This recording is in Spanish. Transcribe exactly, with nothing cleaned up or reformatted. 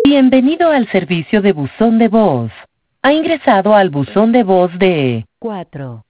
Bienvenido al servicio de buzón de voz. Ha ingresado al buzón de voz de cuatro